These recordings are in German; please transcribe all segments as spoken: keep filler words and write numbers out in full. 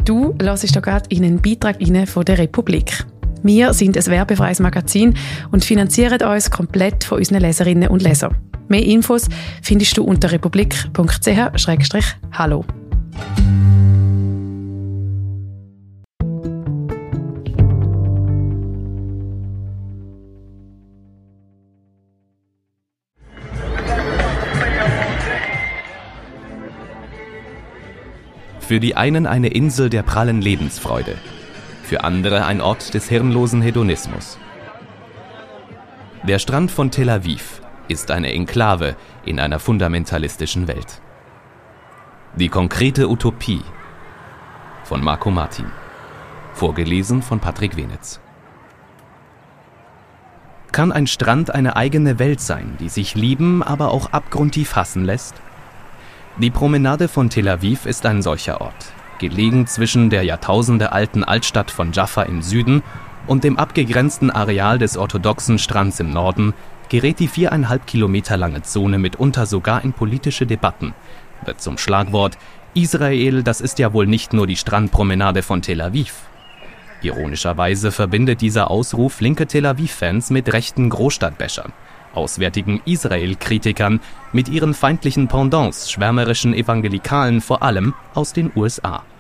Du hörst hier gerade in einen Beitrag rein von der Republik. Wir sind ein werbefreies Magazin und finanzieren uns komplett von unseren Leserinnen und Lesern. Mehr Infos findest du unter republik punkt c h slash hallo. Für die einen eine Insel der prallen Lebensfreude, für andere ein Ort des hirnlosen Hedonismus. Der Strand von Tel Aviv ist eine Enklave in einer fundamentalistischen Welt. Die konkrete Utopie von Marco Martin, vorgelesen von Patrick Wenitz. Kann ein Strand eine eigene Welt sein, die sich lieben, aber auch abgrundtief hassen lässt? Die Promenade von Tel Aviv ist ein solcher Ort, gelegen zwischen der jahrtausendealten Altstadt von Jaffa im Süden und dem abgegrenzten Areal des orthodoxen Strands im Norden, gerät die viereinhalb Kilometer lange Zone mitunter sogar in politische Debatten, wird zum Schlagwort Israel, das ist ja wohl nicht nur die Strandpromenade von Tel Aviv. Ironischerweise verbindet dieser Ausruf linke Tel Aviv-Fans mit rechten Großstadtbäschern, auswärtigen Israel-Kritikern mit ihren feindlichen Pendants, schwärmerischen Evangelikalen vor allem aus den U S A.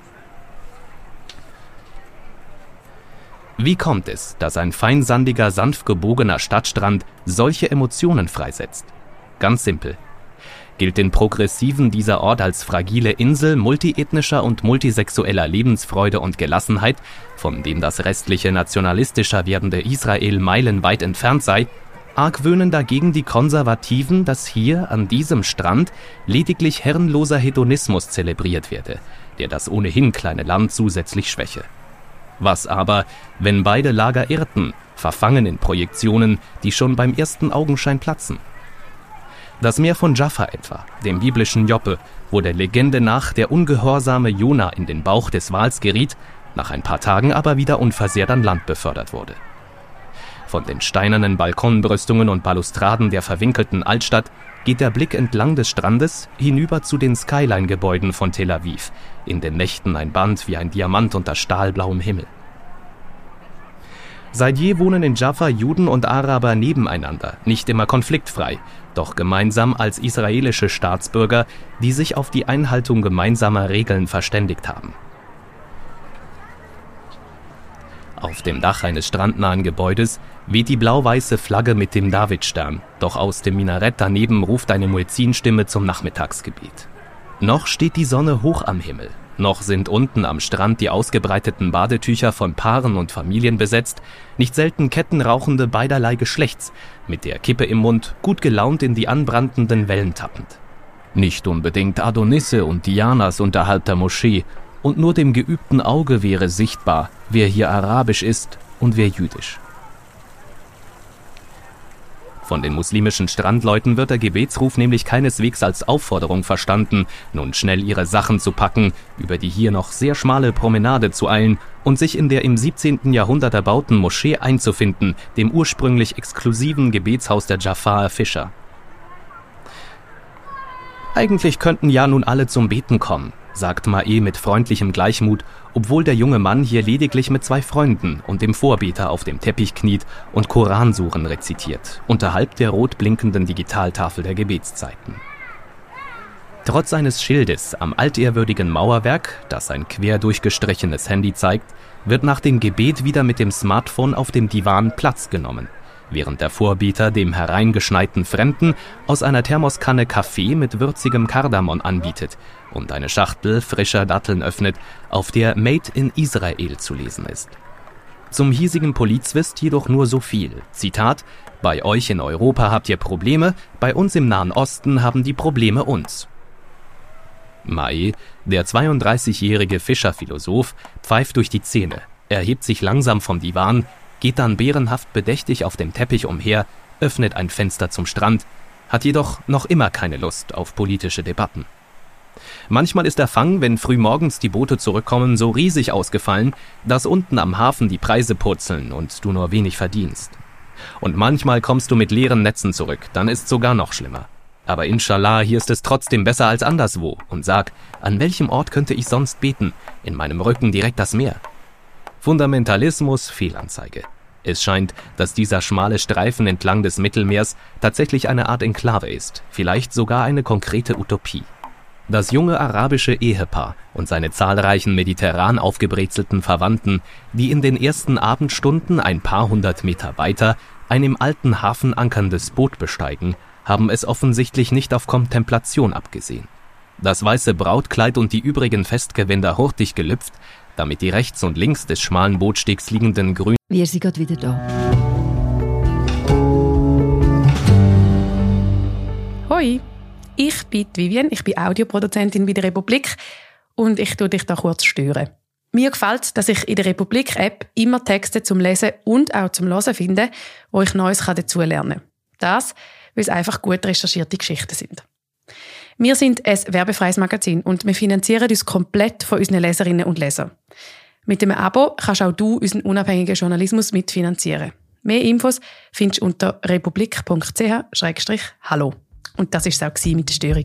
Wie kommt es, dass ein feinsandiger, sanft gebogener Stadtstrand solche Emotionen freisetzt? Ganz simpel. Gilt den Progressiven dieser Ort als fragile Insel multiethnischer und multisexueller Lebensfreude und Gelassenheit, von dem das restliche nationalistischer werdende Israel meilenweit entfernt sei, argwöhnen dagegen die Konservativen, dass hier an diesem Strand lediglich herrenloser Hedonismus zelebriert werde, der das ohnehin kleine Land zusätzlich schwäche. Was aber, wenn beide Lager irrten, verfangen in Projektionen, die schon beim ersten Augenschein platzen? Das Meer von Jaffa etwa, dem biblischen Joppe, wo der Legende nach der ungehorsame Jona in den Bauch des Wals geriet, nach ein paar Tagen aber wieder unversehrt an Land befördert wurde. Von den steinernen Balkonbrüstungen und Balustraden der verwinkelten Altstadt geht der Blick entlang des Strandes hinüber zu den Skyline-Gebäuden von Tel Aviv, in den Nächten ein Band wie ein Diamant unter stahlblauem Himmel. Seit je wohnen in Jaffa Juden und Araber nebeneinander, nicht immer konfliktfrei, doch gemeinsam als israelische Staatsbürger, die sich auf die Einhaltung gemeinsamer Regeln verständigt haben. Auf dem Dach eines strandnahen Gebäudes weht die blau-weiße Flagge mit dem Davidstern, doch aus dem Minarett daneben ruft eine Muezzinstimme zum Nachmittagsgebet. Noch steht die Sonne hoch am Himmel, noch sind unten am Strand die ausgebreiteten Badetücher von Paaren und Familien besetzt, nicht selten Kettenrauchende beiderlei Geschlechts, mit der Kippe im Mund, gut gelaunt in die anbrandenden Wellen tappend. Nicht unbedingt Adonisse und Dianas unterhalb der Moschee, und nur dem geübten Auge wäre sichtbar, wer hier arabisch ist und wer jüdisch. Von den muslimischen Strandleuten wird der Gebetsruf nämlich keineswegs als Aufforderung verstanden, nun schnell ihre Sachen zu packen, über die hier noch sehr schmale Promenade zu eilen und sich in der im siebzehnten Jahrhundert erbauten Moschee einzufinden, dem ursprünglich exklusiven Gebetshaus der Jaffaer Fischer. Eigentlich könnten ja nun alle zum Beten kommen, sagt Mae mit freundlichem Gleichmut, obwohl der junge Mann hier lediglich mit zwei Freunden und dem Vorbeter auf dem Teppich kniet und Koransuren rezitiert, unterhalb der rot blinkenden Digitaltafel der Gebetszeiten. Trotz seines Schildes am altehrwürdigen Mauerwerk, das ein quer durchgestrichenes Handy zeigt, wird nach dem Gebet wieder mit dem Smartphone auf dem Divan Platz genommen, während der Vorbeter dem hereingeschneiten Fremden aus einer Thermoskanne Kaffee mit würzigem Kardamom anbietet und eine Schachtel frischer Datteln öffnet, auf der Made in Israel zu lesen ist. Zum hiesigen Polizwist jedoch nur so viel. Zitat: Bei euch in Europa habt ihr Probleme, bei uns im Nahen Osten haben die Probleme uns. Mae, der zweiunddreißigjährige Fischerphilosoph, pfeift durch die Zähne, erhebt sich langsam vom Divan, geht dann bärenhaft bedächtig auf dem Teppich umher, öffnet ein Fenster zum Strand, hat jedoch noch immer keine Lust auf politische Debatten. Manchmal ist der Fang, wenn frühmorgens die Boote zurückkommen, so riesig ausgefallen, dass unten am Hafen die Preise purzeln und du nur wenig verdienst. Und manchmal kommst du mit leeren Netzen zurück, dann ist sogar noch schlimmer. Aber inshallah, hier ist es trotzdem besser als anderswo. Und sag, an welchem Ort könnte ich sonst beten? In meinem Rücken direkt das Meer. Fundamentalismus, Fehlanzeige. Es scheint, dass dieser schmale Streifen entlang des Mittelmeers tatsächlich eine Art Enklave ist, vielleicht sogar eine konkrete Utopie. Das junge arabische Ehepaar und seine zahlreichen mediterran aufgebrezelten Verwandten, die in den ersten Abendstunden ein paar hundert Meter weiter ein im alten Hafen ankerndes Boot besteigen, haben es offensichtlich nicht auf Kontemplation abgesehen. Das weiße Brautkleid und die übrigen Festgewänder hurtig gelüpft, damit die rechts und links des schmalen Bootstegs liegenden grünen... Wir sind gerade wieder da. Hoi, ich bin Vivian, ich bin Audioproduzentin bei der Republik und ich tue dich da kurz stören. Mir gefällt es, dass ich in der Republik-App immer Texte zum Lesen und auch zum Hören finde, wo ich Neues dazu lernen kann. Das, weil es einfach gut recherchierte Geschichten sind. Wir sind ein werbefreies Magazin und wir finanzieren uns komplett von unseren Leserinnen und Lesern. Mit dem Abo kannst auch du unseren unabhängigen Journalismus mitfinanzieren. Mehr Infos findest du unter republik punkt c h slash hallo. Und das war es auch mit der Störung.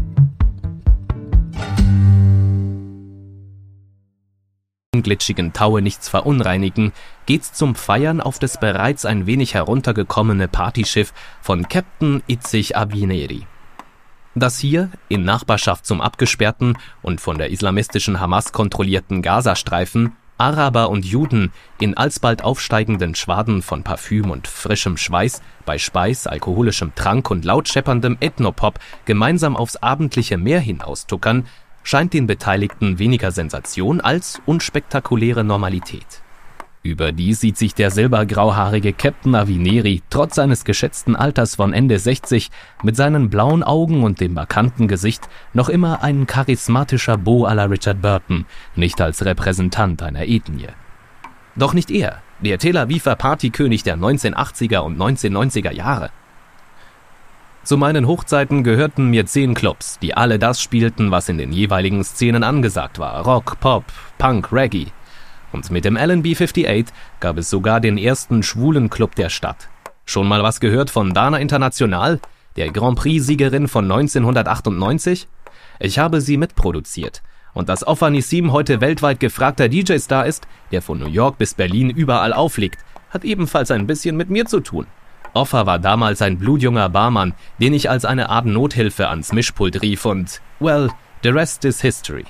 glitschigen Taue nichts verunreinigen, geht's zum Feiern auf das bereits ein wenig heruntergekommene Partyschiff von Captain Itzig Avineri. Das hier, in Nachbarschaft zum abgesperrten und von der islamistischen Hamas kontrollierten Gazastreifen, Araber und Juden in alsbald aufsteigenden Schwaden von Parfüm und frischem Schweiß, bei Speis, alkoholischem Trank und laut schepperndem Ethnopop gemeinsam aufs abendliche Meer hinaustuckern, scheint den Beteiligten weniger Sensation als unspektakuläre Normalität. Überdies sieht sich der silbergrauhaarige Captain Avineri trotz seines geschätzten Alters von Ende sechzig mit seinen blauen Augen und dem markanten Gesicht noch immer ein charismatischer Beau à la Richard Burton, nicht als Repräsentant einer Ethnie. Doch nicht er, der Tel Aviver Partykönig der neunzehnhundertachtziger und neunzehnhundertneunziger Jahre. Zu meinen Hochzeiten gehörten mir zehn Clubs, die alle das spielten, was in den jeweiligen Szenen angesagt war: Rock, Pop, Punk, Reggae. Und mit dem L and B achtundfünfzig gab es sogar den ersten schwulen Club der Stadt. Schon mal was gehört von Dana International, der Grand Prix-Siegerin von neunzehnhundertachtundneunzig? Ich habe sie mitproduziert. Und dass Offer Nissim heute weltweit gefragter D J-Star ist, der von New York bis Berlin überall auflegt, hat ebenfalls ein bisschen mit mir zu tun. Offer war damals ein blutjunger Barmann, den ich als eine Art Nothilfe ans Mischpult rief und, well, the rest is history.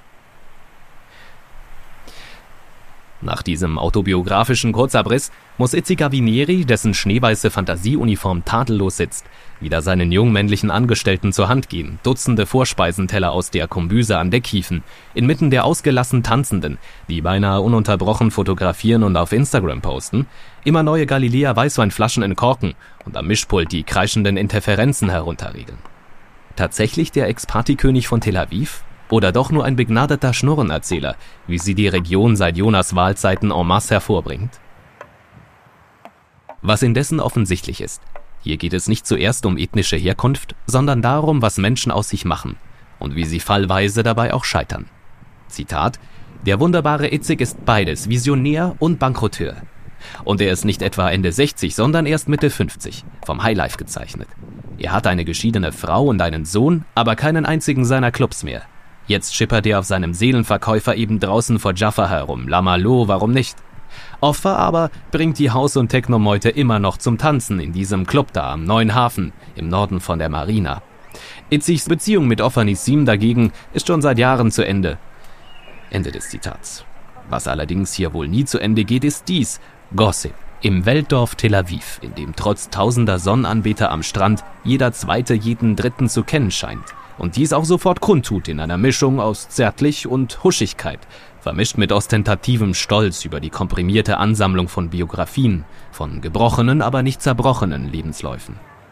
Nach diesem autobiografischen Kurzabriss muss Itzig Avineri, dessen schneeweiße Fantasieuniform tadellos sitzt, wieder seinen jungen männlichen Angestellten zur Hand gehen, Dutzende Vorspeisenteller aus der Kombüse an Deck hieven, inmitten der ausgelassen Tanzenden, die beinahe ununterbrochen fotografieren und auf Instagram posten, immer neue Galilea Weißweinflaschen in Korken und am Mischpult die kreischenden Interferenzen herunterregeln. Tatsächlich der Ex-Partykönig von Tel Aviv? Oder doch nur ein begnadeter Schnurrenerzähler, wie sie die Region seit Jonas Wahlzeiten en masse hervorbringt? Was indessen offensichtlich ist: Hier geht es nicht zuerst um ethnische Herkunft, sondern darum, was Menschen aus sich machen und wie sie fallweise dabei auch scheitern. Zitat: Der wunderbare Itzig ist beides, Visionär und Bankrotteur. Und er ist nicht etwa Ende sechzig, sondern erst Mitte fünfzig, vom Highlife gezeichnet. Er hat eine geschiedene Frau und einen Sohn, aber keinen einzigen seiner Clubs mehr. Jetzt schippert er auf seinem Seelenverkäufer eben draußen vor Jaffa herum. Lamalo, warum nicht? Offer aber bringt die Haus- und Techno-Meute immer noch zum Tanzen in diesem Club da am Neuen Hafen, im Norden von der Marina. Itzigs Beziehung mit Offer Nissim dagegen ist schon seit Jahren zu Ende. Ende des Zitats. Was allerdings hier wohl nie zu Ende geht, ist dies: Gossip. Im Weltdorf Tel Aviv, in dem trotz tausender Sonnenanbeter am Strand jeder Zweite jeden Dritten zu kennen scheint. Und dies auch sofort kundtut in einer Mischung aus Zärtlich und Huschigkeit, vermischt mit ostentativem Stolz über die komprimierte Ansammlung von Biografien, von gebrochenen, aber nicht zerbrochenen Lebensläufen.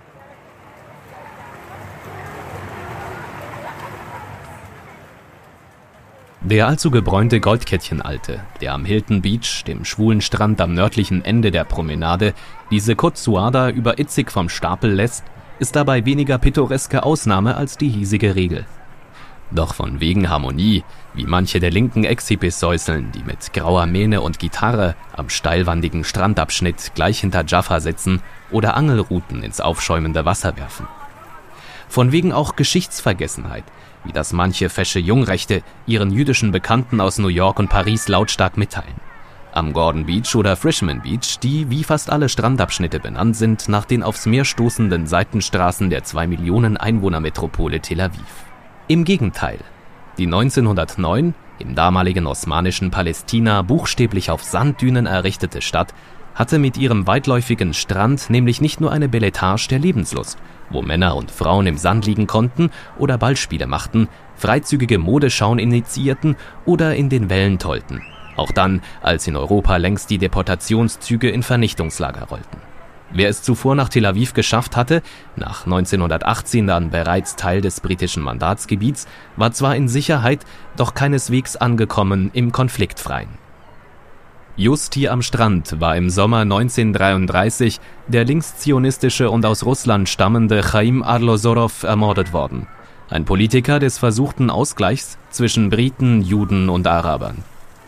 Der allzu gebräunte Goldkettchenalte, der am Hilton Beach, dem schwulen Strand am nördlichen Ende der Promenade, diese Côte Suada über Itzig vom Stapel lässt, ist dabei weniger pittoreske Ausnahme als die hiesige Regel. Doch von wegen Harmonie, wie manche der linken Ex-Hippies säuseln, die mit grauer Mähne und Gitarre am steilwandigen Strandabschnitt gleich hinter Jaffa sitzen oder Angelruten ins aufschäumende Wasser werfen. von wegen auch Geschichtsvergessenheit, wie das manche fesche Jungrechte ihren jüdischen Bekannten aus New York und Paris lautstark mitteilen. Am Gordon Beach oder Frishman Beach, die wie fast alle Strandabschnitte benannt sind nach den aufs Meer stoßenden Seitenstraßen der zwei Millionen Einwohnermetropole Tel Aviv. Im Gegenteil, die neunzehnhundertneun im damaligen osmanischen Palästina buchstäblich auf Sanddünen errichtete Stadt hatte mit ihrem weitläufigen Strand nämlich nicht nur eine Beletage der Lebenslust, wo Männer und Frauen im Sand liegen konnten oder Ballspiele machten, freizügige Modeschauen initiierten oder in den Wellen tollten. Auch dann, als in Europa längst die Deportationszüge in Vernichtungslager rollten. Wer es zuvor nach Tel Aviv geschafft hatte, nach neunzehnhundertachtzehn dann bereits Teil des britischen Mandatsgebiets, war zwar in Sicherheit, doch keineswegs angekommen im Konfliktfreien. Just hier am Strand war im Sommer neunzehnhundertdreiunddreißig der linkszionistische und aus Russland stammende Chaim Arlosorow ermordet worden. Ein Politiker des versuchten Ausgleichs zwischen Briten, Juden und Arabern.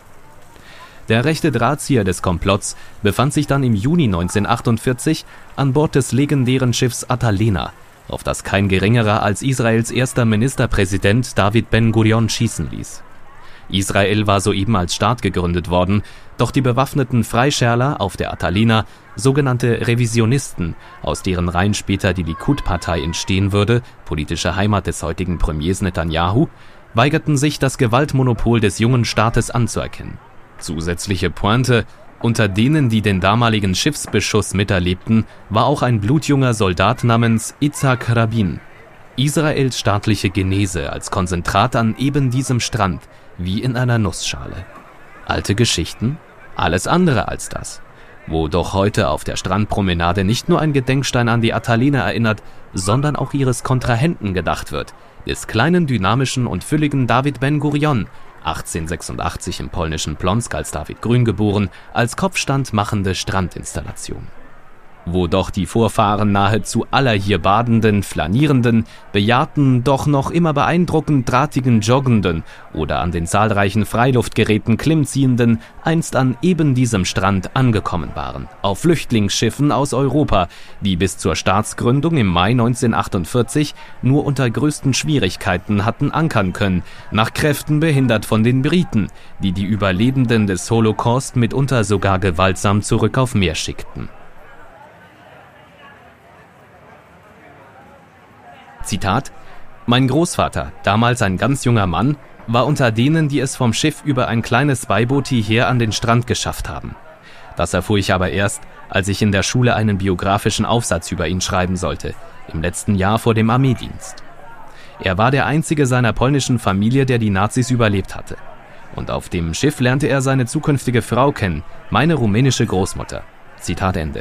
Der rechte Drahtzieher des Komplotts befand sich dann im Juni neunzehnhundertachtundvierzig an Bord des legendären Schiffs Atalena, auf das kein geringerer als Israels erster Ministerpräsident David Ben-Gurion schießen ließ. Israel war soeben als Staat gegründet worden, doch die bewaffneten Freischärler auf der Atalena, sogenannte Revisionisten, aus deren Reihen später die Likud-Partei entstehen würde, politische Heimat des heutigen Premiers Netanyahu, weigerten sich, das Gewaltmonopol des jungen Staates anzuerkennen. Zusätzliche Pointe: Unter denen, die den damaligen Schiffsbeschuss miterlebten, war auch ein blutjunger Soldat namens Itzhak Rabin. Israels staatliche Genese als Konzentrat an eben diesem Strand, wie in einer Nussschale. Alte Geschichten? Alles andere als das. Wo doch heute auf der Strandpromenade nicht nur ein Gedenkstein an die Atalena erinnert, sondern auch ihres Kontrahenten gedacht wird, des kleinen, dynamischen und fülligen David Ben-Gurion, achtzehnhundertsechsundachtzig im polnischen Plonsk als David Grün geboren, als Kopfstand machende Strandinstallation. Wo doch die Vorfahren nahezu aller hier badenden, flanierenden, bejahrten, doch noch immer beeindruckend drahtigen Joggenden oder an den zahlreichen Freiluftgeräten Klimmziehenden einst an eben diesem Strand angekommen waren, auf Flüchtlingsschiffen aus Europa, die bis zur Staatsgründung im Mai neunzehnhundertachtundvierzig nur unter größten Schwierigkeiten hatten ankern können, nach Kräften behindert von den Briten, die die Überlebenden des Holocaust mitunter sogar gewaltsam zurück auf Meer schickten. Zitat: Mein Großvater, damals ein ganz junger Mann, war unter denen, die es vom Schiff über ein kleines Beiboot hierher an den Strand geschafft haben. Das erfuhr ich aber erst, als ich in der Schule einen biografischen Aufsatz über ihn schreiben sollte, im letzten Jahr vor dem Armeedienst. Er war der einzige seiner polnischen Familie, der die Nazis überlebt hatte. Und auf dem Schiff lernte er seine zukünftige Frau kennen, meine rumänische Großmutter. Zitat Ende.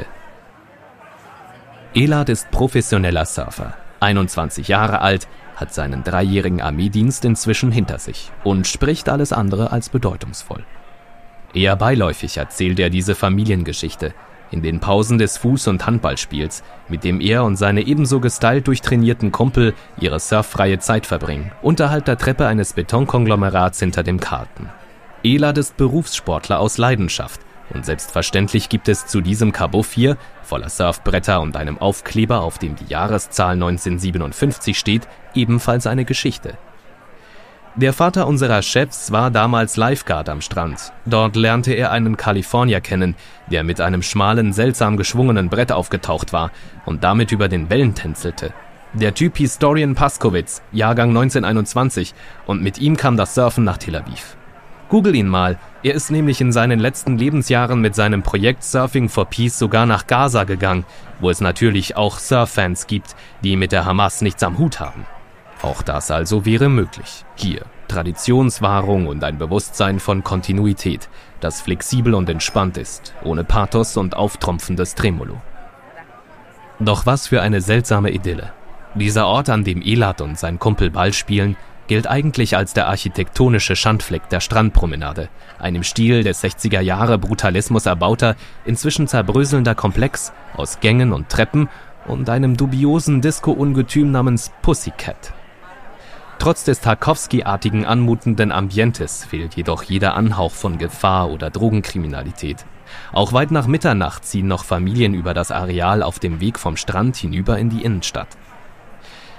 Elad ist professioneller Surfer. einundzwanzig Jahre alt, hat seinen dreijährigen Armeedienst inzwischen hinter sich und spricht alles andere als bedeutungsvoll. Eher beiläufig erzählt er diese Familiengeschichte, in den Pausen des Fuß- und Handballspiels, mit dem er und seine ebenso gestylt durchtrainierten Kumpel ihre surffreie Zeit verbringen, unterhalb der Treppe eines Betonkonglomerats hinter dem Carlton. Elad ist Berufssportler aus Leidenschaft, und selbstverständlich gibt es zu diesem Kabuff hier, voller Surfbretter und einem Aufkleber, auf dem die Jahreszahl neunzehnhundertsiebenundfünfzig steht, ebenfalls eine Geschichte. Der Vater unserer Chefs war damals Lifeguard am Strand. Dort lernte er einen Kalifornier kennen, der mit einem schmalen, seltsam geschwungenen Brett aufgetaucht war und damit über den Wellen tänzelte. Der Typ hieß Dorian Paskowitz, Jahrgang neunzehnhunderteinundzwanzig, und mit ihm kam das Surfen nach Tel Aviv. Google ihn mal, er ist nämlich in seinen letzten Lebensjahren mit seinem Projekt Surfing for Peace sogar nach Gaza gegangen, wo es natürlich auch Surf-Fans gibt, die mit der Hamas nichts am Hut haben. Auch das also wäre möglich. Hier Traditionswahrung und ein Bewusstsein von Kontinuität, das flexibel und entspannt ist, ohne Pathos und auftrumpfendes Tremolo. Doch was für eine seltsame Idylle. Dieser Ort, an dem Elad und sein Kumpel Ball spielen, gilt eigentlich als der architektonische Schandfleck der Strandpromenade, ein im Stil des sechziger Jahre Brutalismus erbauter, inzwischen zerbröselnder Komplex aus Gängen und Treppen und einem dubiosen Disco-Ungetüm namens Pussycat. Trotz des Tarkowski-artigen anmutenden Ambientes fehlt jedoch jeder Anhauch von Gefahr oder Drogenkriminalität. Auch weit nach Mitternacht ziehen noch Familien über das Areal auf dem Weg vom Strand hinüber in die Innenstadt.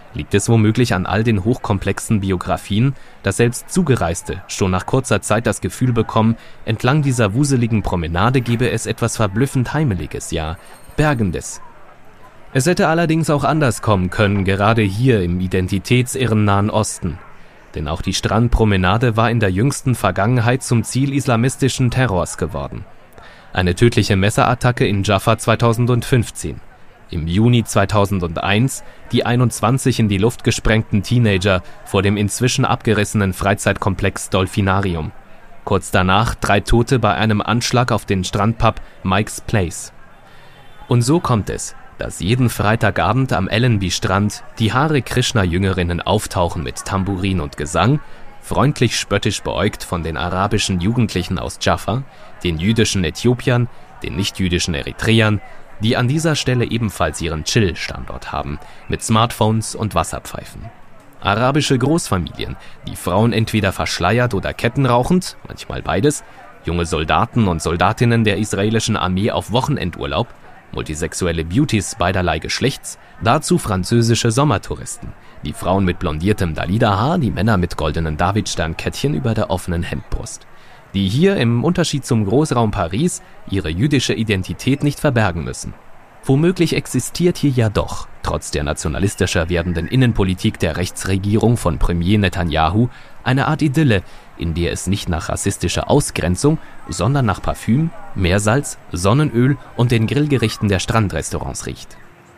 Liegt es womöglich an all den hochkomplexen Biografien, dass selbst Zugereiste schon nach kurzer Zeit das Gefühl bekommen, entlang dieser wuseligen Promenade gebe es etwas verblüffend Heimeliges, ja Bergendes. Es hätte allerdings auch anders kommen können, gerade hier im identitätsirren Nahen Osten. Denn auch die Strandpromenade war in der jüngsten Vergangenheit zum Ziel islamistischen Terrors geworden. Eine tödliche Messerattacke in Jaffa zweitausendfünfzehn. Im Juni zweitausendeins die einundzwanzig in die Luft gesprengten Teenager vor dem inzwischen abgerissenen Freizeitkomplex Dolphinarium. Kurz danach drei Tote bei einem Anschlag auf den Strandpub Mike's Place. Und so kommt es, dass jeden Freitagabend am Allenby-Strand die Hare Krishna-Jüngerinnen auftauchen mit Tambourin und Gesang, freundlich spöttisch beäugt von den arabischen Jugendlichen aus Jaffa, den jüdischen Äthiopiern, den nicht-jüdischen Eritreern, die an dieser Stelle ebenfalls ihren Chill-Standort haben, mit Smartphones und Wasserpfeifen. Arabische Großfamilien, die Frauen entweder verschleiert oder kettenrauchend, manchmal beides, junge Soldaten und Soldatinnen der israelischen Armee auf Wochenendurlaub, multisexuelle Beauties beiderlei Geschlechts, dazu französische Sommertouristen, die Frauen mit blondiertem Dalida-Haar, die Männer mit goldenen Davidstern-Kettchen über der offenen Hemdbrust, die hier im Unterschied zum Großraum Paris ihre jüdische Identität nicht verbergen müssen. Womöglich existiert hier ja doch, trotz der nationalistischer werdenden Innenpolitik der Rechtsregierung von Premier Netanyahu, eine Art Idylle, in der es nicht nach rassistischer Ausgrenzung, sondern nach Parfüm, Meersalz, Sonnenöl und den Grillgerichten der Strandrestaurants riecht.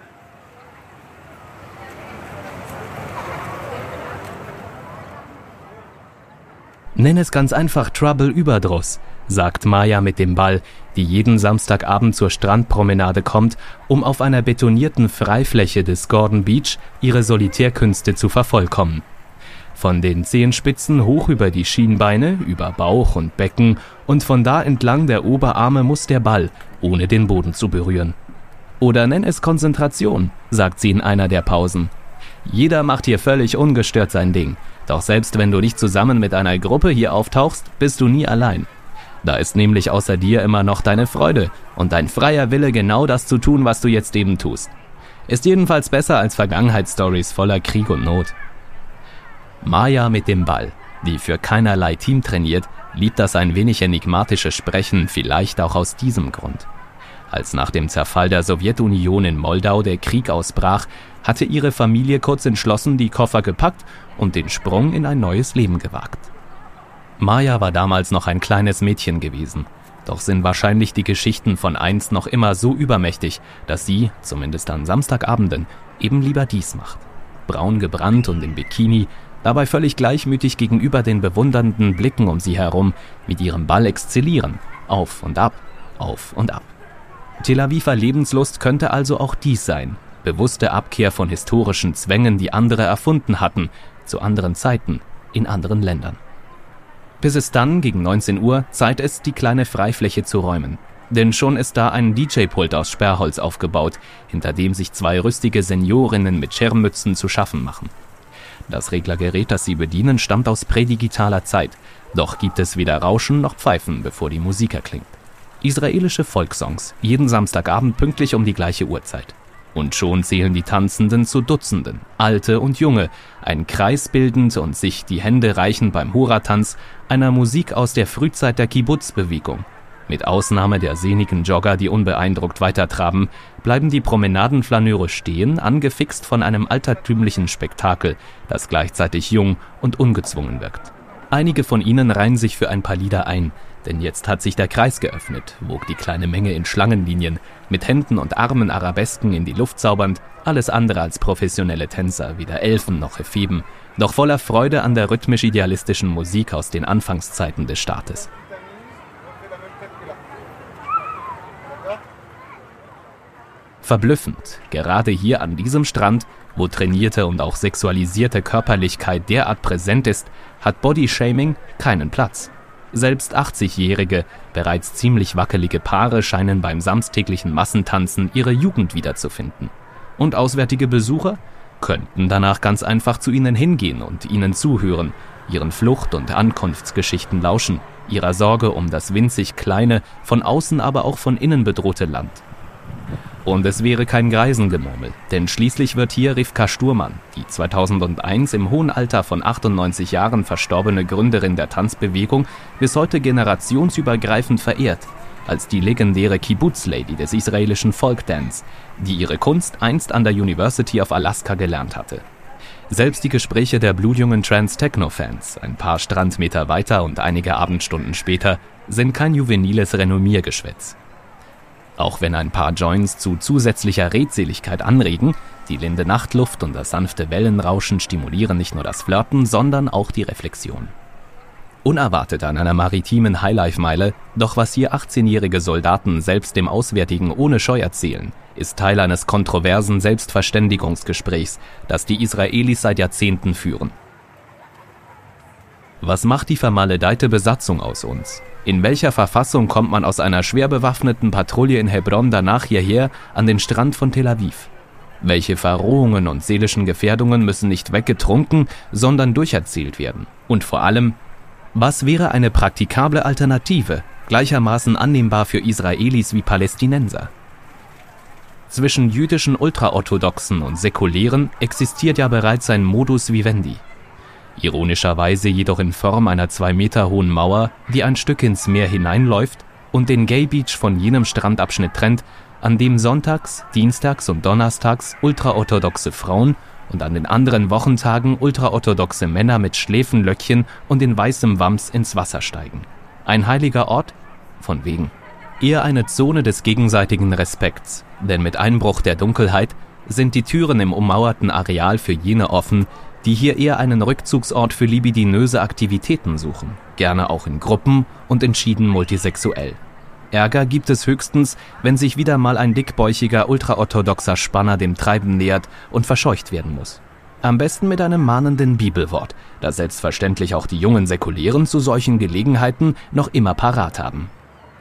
Nenn es ganz einfach Trouble-Überdruss, sagt Maya mit dem Ball, die jeden Samstagabend zur Strandpromenade kommt, um auf einer betonierten Freifläche des Gordon Beach ihre Solitärkünste zu vervollkommen. Von den Zehenspitzen hoch über die Schienbeine, über Bauch und Becken und von da entlang der Oberarme muss der Ball, ohne den Boden zu berühren. Oder nenn es Konzentration, sagt sie in einer der Pausen. Jeder macht hier völlig ungestört sein Ding. Doch selbst wenn du nicht zusammen mit einer Gruppe hier auftauchst, bist du nie allein. Da ist nämlich außer dir immer noch deine Freude und dein freier Wille, genau das zu tun, was du jetzt eben tust. Ist jedenfalls besser als Vergangenheitsstories voller Krieg und Not. Maya mit dem Ball, die für keinerlei Team trainiert, liebt das ein wenig enigmatische Sprechen vielleicht auch aus diesem Grund. Als nach dem Zerfall der Sowjetunion in Moldau der Krieg ausbrach, hatte ihre Familie kurz entschlossen die Koffer gepackt und den Sprung in ein neues Leben gewagt. Maya war damals noch ein kleines Mädchen gewesen, doch sind wahrscheinlich die Geschichten von einst noch immer so übermächtig, dass sie, zumindest an Samstagabenden, eben lieber dies macht. Braun gebrannt und im Bikini, dabei völlig gleichmütig gegenüber den bewundernden Blicken um sie herum, mit ihrem Ball exzellieren, auf und ab, auf und ab. Tel Aviver Lebenslust könnte also auch dies sein, bewusste Abkehr von historischen Zwängen, die andere erfunden hatten, zu anderen Zeiten, in anderen Ländern. Bis es dann, gegen neunzehn Uhr, Zeit ist, die kleine Freifläche zu räumen. Denn schon ist da ein D J-Pult aus Sperrholz aufgebaut, hinter dem sich zwei rüstige Seniorinnen mit Schirmmützen zu schaffen machen. Das Reglergerät, das sie bedienen, stammt aus prädigitaler Zeit, doch gibt es weder Rauschen noch Pfeifen, bevor die Musik erklingt. Israelische Folksongs, jeden Samstagabend pünktlich um die gleiche Uhrzeit. Und schon zählen die Tanzenden zu Dutzenden, Alte und Junge, ein Kreis bildend und sich die Hände reichend beim Hura-Tanz, einer Musik aus der Frühzeit der Kibbutz-Bewegung. Mit Ausnahme der sehnigen Jogger, die unbeeindruckt weitertraben, bleiben die Promenadenflaneure stehen, angefixt von einem altertümlichen Spektakel, das gleichzeitig jung und ungezwungen wirkt. Einige von ihnen reihen sich für ein paar Lieder ein, denn jetzt hat sich der Kreis geöffnet, wog die kleine Menge in Schlangenlinien, mit Händen und Armen Arabesken in die Luft zaubernd, alles andere als professionelle Tänzer, weder Elfen noch Epheben, doch voller Freude an der rhythmisch-idealistischen Musik aus den Anfangszeiten des Staates. Verblüffend, gerade hier an diesem Strand, wo trainierte und auch sexualisierte Körperlichkeit derart präsent ist, hat Bodyshaming keinen Platz. Selbst achtzigjährige, bereits ziemlich wackelige Paare scheinen beim samstäglichen Massentanzen ihre Jugend wiederzufinden. Und auswärtige Besucher könnten danach ganz einfach zu ihnen hingehen und ihnen zuhören, ihren Flucht- und Ankunftsgeschichten lauschen, ihrer Sorge um das winzig kleine, von außen aber auch von innen bedrohte Land. Und es wäre kein Greisengemurmel, denn schließlich wird hier Rivka Sturman, die zweitausendeins im hohen Alter von achtundneunzig Jahren verstorbene Gründerin der Tanzbewegung, bis heute generationsübergreifend verehrt, als die legendäre Kibbutz-Lady des israelischen Folkdance, die ihre Kunst einst an der University of Alaska gelernt hatte. Selbst die Gespräche der blutjungen Trans-Techno-Fans, ein paar Strandmeter weiter und einige Abendstunden später, sind kein juveniles Renommiergeschwätz. Auch wenn ein paar Joints zu zusätzlicher Redseligkeit anregen, die linde Nachtluft und das sanfte Wellenrauschen stimulieren nicht nur das Flirten, sondern auch die Reflexion. Unerwartet an einer maritimen Highlife-Meile, doch was hier achtzehnjährige Soldaten selbst dem Auswärtigen ohne Scheu erzählen, ist Teil eines kontroversen Selbstverständigungsgesprächs, das die Israelis seit Jahrzehnten führen. Was macht die vermaledeite Besatzung aus uns? In welcher Verfassung kommt man aus einer schwer bewaffneten Patrouille in Hebron danach hierher an den Strand von Tel Aviv? Welche Verrohungen und seelischen Gefährdungen müssen nicht weggetrunken, sondern durcherzählt werden? Und vor allem, was wäre eine praktikable Alternative, gleichermaßen annehmbar für Israelis wie Palästinenser? Zwischen jüdischen Ultraorthodoxen und Säkulären existiert ja bereits ein Modus vivendi. Ironischerweise jedoch in Form einer zwei Meter hohen Mauer, die ein Stück ins Meer hineinläuft und den Gay Beach von jenem Strandabschnitt trennt, an dem sonntags, dienstags und donnerstags ultraorthodoxe Frauen und an den anderen Wochentagen ultraorthodoxe Männer mit Schläfenlöckchen und in weißem Wams ins Wasser steigen. Ein heiliger Ort? Von wegen. Eher eine Zone des gegenseitigen Respekts, denn mit Einbruch der Dunkelheit sind die Türen im ummauerten Areal für jene offen, die hier eher einen Rückzugsort für libidinöse Aktivitäten suchen, gerne auch in Gruppen und entschieden multisexuell. Ärger gibt es höchstens, wenn sich wieder mal ein dickbäuchiger, ultraorthodoxer Spanner dem Treiben nähert und verscheucht werden muss. Am besten mit einem mahnenden Bibelwort, das selbstverständlich auch die jungen Säkulären zu solchen Gelegenheiten noch immer parat haben.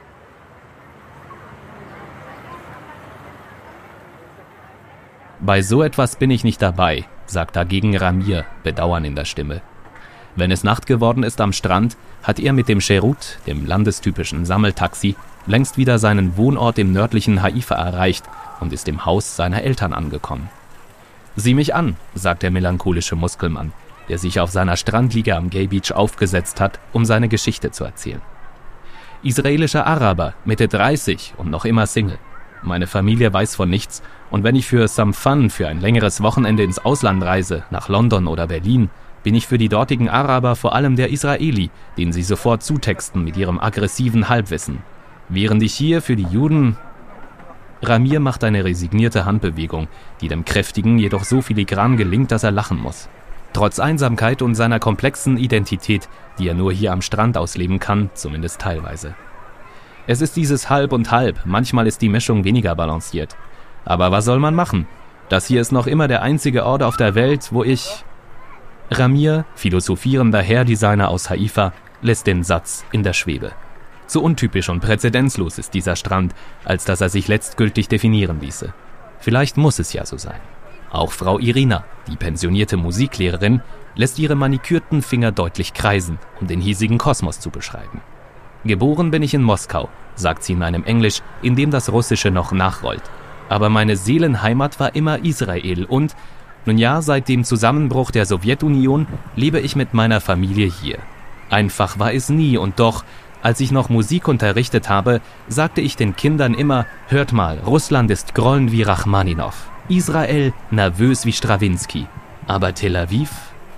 Bei so etwas bin ich nicht dabei, sagt dagegen Ramir, Bedauern in der Stimme. Wenn es Nacht geworden ist am Strand, hat er mit dem Sherut, dem landestypischen Sammeltaxi, längst wieder seinen Wohnort im nördlichen Haifa erreicht und ist im Haus seiner Eltern angekommen. »Sieh mich an«, sagt der melancholische Muskelmann, der sich auf seiner Strandliege am Gay Beach aufgesetzt hat, um seine Geschichte zu erzählen. Israelischer Araber, Mitte dreißig und noch immer Single. Meine Familie weiß von nichts und wenn ich für some fun für ein längeres Wochenende ins Ausland reise, nach London oder Berlin, bin ich für die dortigen Araber vor allem der Israeli, den sie sofort zutexten mit ihrem aggressiven Halbwissen. Während ich hier für die Juden... Ramir macht eine resignierte Handbewegung, die dem Kräftigen jedoch so filigran gelingt, dass er lachen muss. Trotz Einsamkeit und seiner komplexen Identität, die er nur hier am Strand ausleben kann, zumindest teilweise. Es ist dieses Halb und Halb, manchmal ist die Mischung weniger balanciert. Aber was soll man machen? Das hier ist noch immer der einzige Ort auf der Welt, wo ich... Ramir, philosophierender Hairdesigner aus Haifa, lässt den Satz in der Schwebe. So untypisch und präzedenzlos ist dieser Strand, als dass er sich letztgültig definieren ließe. Vielleicht muss es ja so sein. Auch Frau Irina, die pensionierte Musiklehrerin, lässt ihre manikürten Finger deutlich kreisen, um den hiesigen Kosmos zu beschreiben. Geboren bin ich in Moskau, sagt sie in einem Englisch, in dem das Russische noch nachrollt. Aber meine Seelenheimat war immer Israel und, nun ja, seit dem Zusammenbruch der Sowjetunion lebe ich mit meiner Familie hier. Einfach war es nie und doch, als ich noch Musik unterrichtet habe, sagte ich den Kindern immer, hört mal, Russland ist grollend wie Rachmaninow, Israel nervös wie Strawinski, aber Tel Aviv...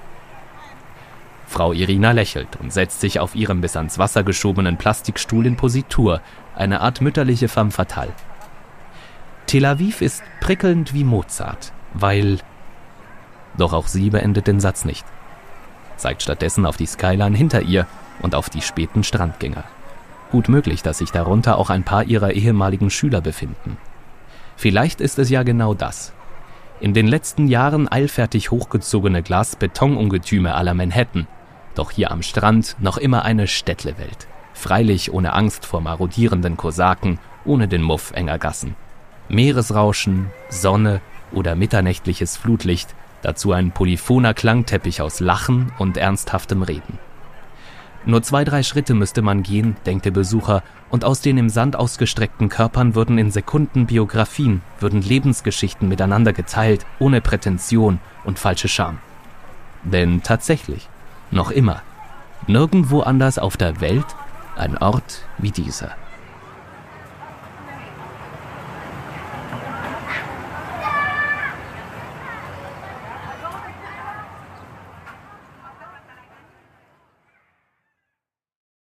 Frau Irina lächelt und setzt sich auf ihrem bis ans Wasser geschobenen Plastikstuhl in Positur, eine Art mütterliche femme fatale. Tel Aviv ist prickelnd wie Mozart, weil... Doch auch sie beendet den Satz nicht. Zeigt stattdessen auf die Skyline hinter ihr und auf die späten Strandgänger. Gut möglich, dass sich darunter auch ein paar ihrer ehemaligen Schüler befinden. Vielleicht ist es ja genau das. In den letzten Jahren eilfertig hochgezogene Glas-Beton-Ungetüme à la Manhattan, doch hier am Strand noch immer eine Städtlewelt. Freilich ohne Angst vor marodierenden Kosaken, ohne den Muff enger Gassen. Meeresrauschen, Sonne oder mitternächtliches Flutlicht, dazu ein polyphoner Klangteppich aus Lachen und ernsthaftem Reden. Nur zwei, drei Schritte müsste man gehen, denkt der Besucher, und aus den im Sand ausgestreckten Körpern würden in Sekunden Biografien, würden Lebensgeschichten miteinander geteilt, ohne Prätension und falsche Scham. Denn tatsächlich, noch immer, nirgendwo anders auf der Welt ein Ort wie dieser.